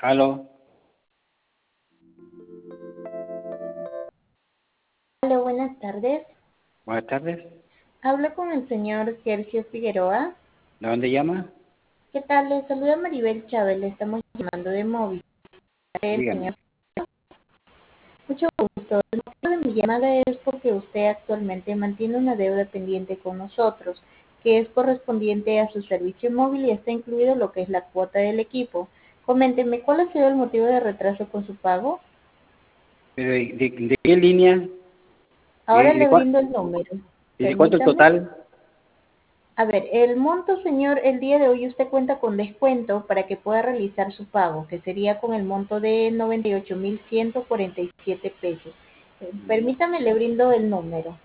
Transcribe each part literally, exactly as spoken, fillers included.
Aló, Hola, buenas tardes. buenas tardes. Hablo con el señor Sergio Figueroa. ¿De dónde llama? ¿Qué tal? Le saluda Maribel Chávez. Le estamos llamando de móvil. El Dígame. señor, mucho gusto. El motivo de mi llamada es porque usted actualmente mantiene una deuda pendiente con nosotros, que es correspondiente a su servicio móvil y está incluido lo que es la cuota del equipo. Coménteme, ¿cuál ha sido el motivo de retraso con su pago? ¿Pero de, de- de qué línea? Ahora ¿Y de, le cua- brindo el número. y de cuánto el Permítame. total? A ver, el monto, señor, el día de hoy usted cuenta con descuento para que pueda realizar su pago, que sería con el monto de noventa y ocho mil ciento cuarenta y siete pesos. Eh, Permítame, le brindo el número.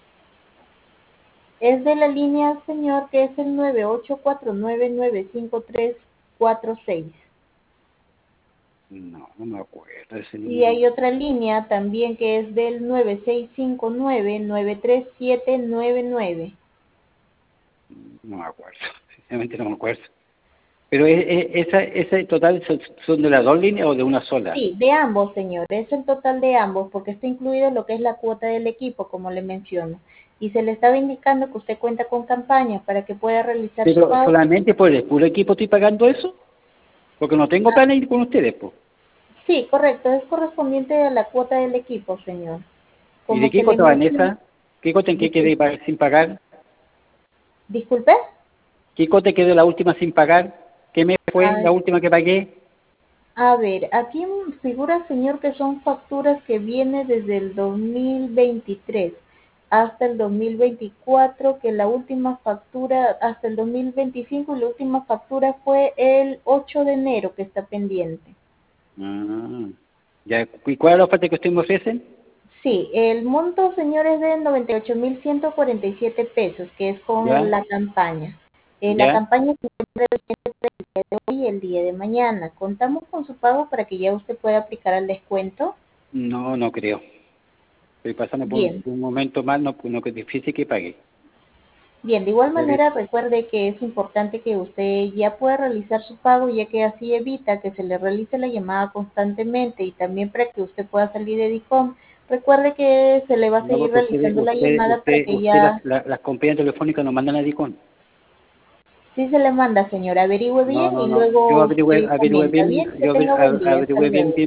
Es de la línea, señor, que es el nueve ocho cuatro nueve nueve cinco tres cuatro seis. No, no me acuerdo de ese Y número. hay otra línea también que es del nueve seis cinco nueve nueve tres siete nueve nueve. No me acuerdo. Sinceramente no me acuerdo. Pero es, es- esa, ese total son, son de las dos líneas o de una sola. Sí, de ambos, señor. Es el total de ambos, porque está incluido lo que es la cuota del equipo, como le menciono. Y se le estaba indicando que usted cuenta con campañas para que pueda realizar su Pero pago. solamente por el puro equipo estoy pagando eso, porque no tengo Ah, plan ir con ustedes, pues. sí, correcto. Es correspondiente a la cuota del equipo, señor. ¿Y Como de qué se le cuota van menciona. esa? ¿Qué cuota en qué quedé Disculpe. pa- sin pagar? Disculpe. ¿Qué cuota quedó la última sin pagar? ¿Qué mes fue Ah, la última que pagué? a ver, aquí figura, señor, que son facturas que vienen desde el dos mil veintitrés hasta el dos mil veinticuatro, que la última factura hasta el dos mil veinticinco y la última factura fue el ocho de enero que está pendiente. Ah, ya. ¿Y cuál es la oferta que ustedes me ofrecen? Sí, el monto, señor, es de noventa y ocho mil ciento cuarenta y siete pesos, que es con el- ¿Ya? la campaña. Eh, la ¿Ya? campaña se de hoy y el día de mañana. Contamos con su pago para que ya usted pueda aplicar al descuento. No, no creo. Estoy pasando por un, Bien. por un momento mal, no, no, que es difícil que pague. Bien, de igual Pero, manera recuerde que es importante que usted ya pueda realizar su pago, ya que así evita que se le realice la llamada constantemente y también para que usted pueda salir de DICOM. Recuerde que se le va a no, seguir porque ustedes, realizando la usted, llamada para usted, que usted las, ya, las, las compañías telefónicas nos mandan a DICON. sí se le manda, señora, averigüe No, bien no, y no. Yo luego averigüé, eh, averigüé comenta bien, bien. Que yo aver- tenga buen día. Hasta averigüé bien, luego. bien